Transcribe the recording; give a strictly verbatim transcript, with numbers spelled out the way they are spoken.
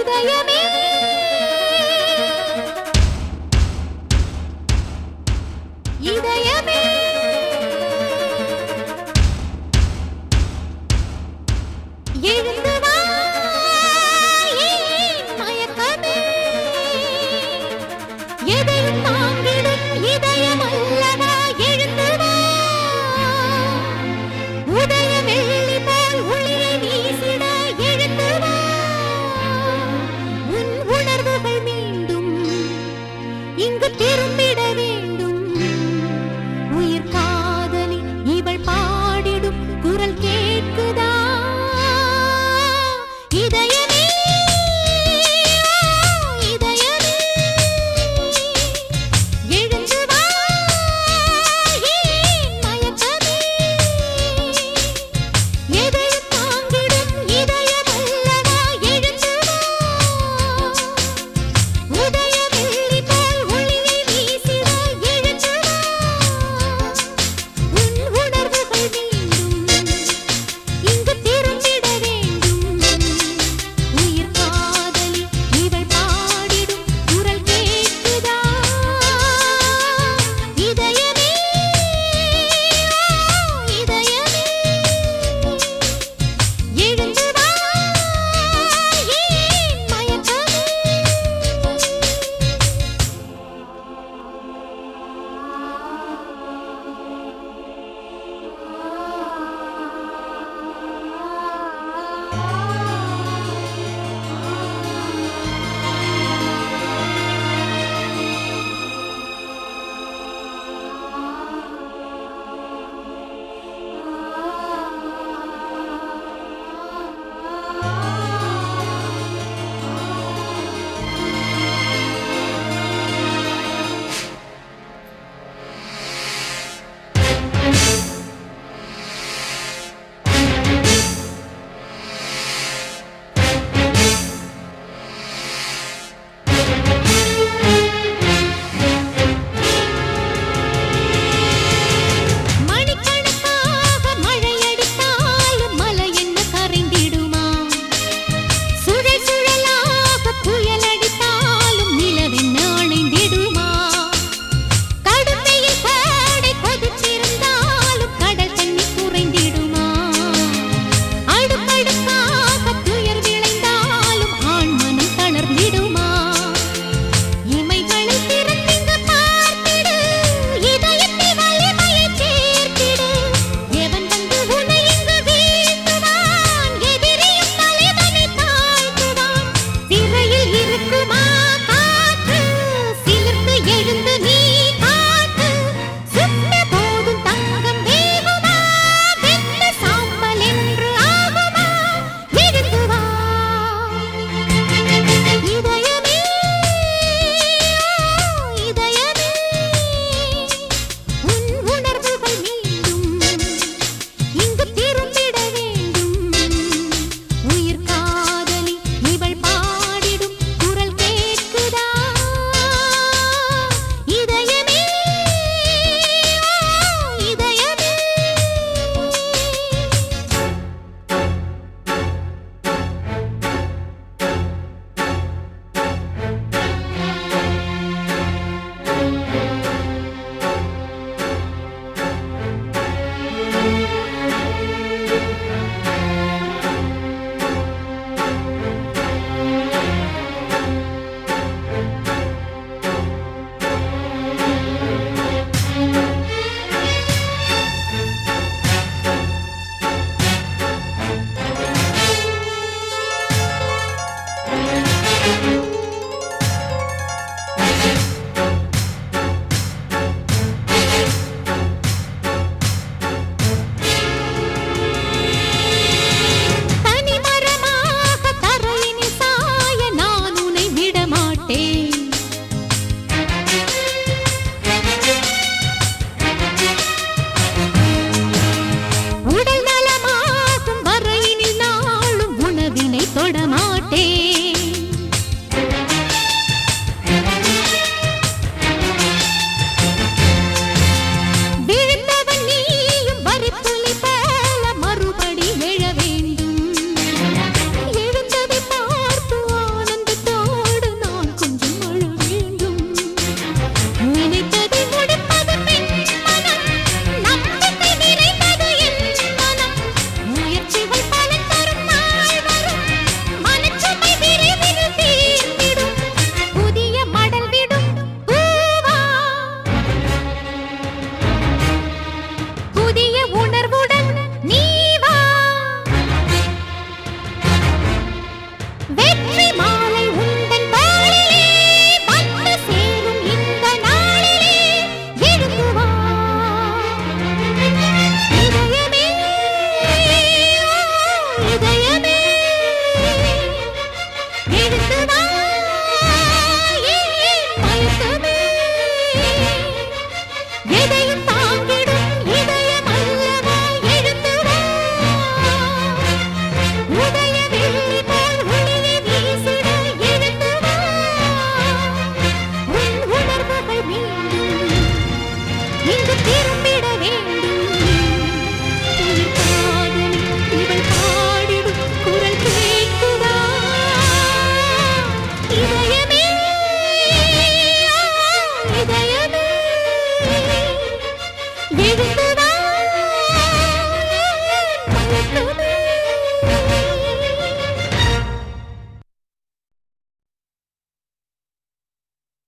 இதயமே இதயமே எழுந்து வா என் மயக்கமே எதையும் தாங்கிடும் இதயம் அல்லவா எழுந்து வா உதய வெள்ளி போல் ஒளியை வீசிட எழுந்து வா உன் உணர்வுகள் மீண்டும் இங்கு திரும்பிட வேண்டும் உயிர் காதலி இவள் பாடிடும் குரல் கேட்குதா இதயமே இதயமே எழுந்து வா என் மயக்கமே எதையும் தாங்கிடும் இதயம் அல்லவா எழுந்து வா உதய வெள்ளி போல் ஒளியை வீசிட எழுந்து வா உன் உணர்வுகள் மீண்டும் இங்கு திரும்பிட வேண்டும் உயிர் காதலி இவள் பாடிடும் குரல் கேட்குதா இதயமே இதயமே எழுந்து வா என் மயக்கமே மணிக்கணக்காக மழையடித்தாலும் மலை என்ன கரைந்திடுமா சுழல் சுழலாக புயலடித்தாலும் நிலவென்ன அணைந்திடுமா கடுமையில் கோடை கொதித்திருந்தாலும் கடல் தண்ணி குறைந்திடுமா அடுக்கடுக்காக துயர் விளைந்தாலும் ஆண் மனம் தளர்ந்திடுமா இமைகளை திறந்திங்கு பார்த்திடு இதயத்தை வலிமையை சேர்த்திடு எவன் வந்து உன்னை இங்கு வீழ்த்துவான் எதிரியும் தலைவனை தாழ்த்துவான் திரையில் இருக்குமா காற்று சிலிர்த்து எழுந்து நீ காட்டு சுட்ட போதும் தங்கம் வேகுமா வெட்ட சாம்பல் என்று ஆகுமா எழுந்து வா இதயமே இதயமே உன் உணர்வுகள் மீண்டும் இங்கு திரும்பிட வேண்டும் உயிர் காதலி இவள் பாடிடும் குரல் கேட்குதா இதயமே இதயமே தனிமரமாக தரையினில் சாய நான் உன்னை விட மாட்டேன் உடல் நலமாகும் வரையினில் நாளும் உணவினை தொட மாட்டேன் எழுத்து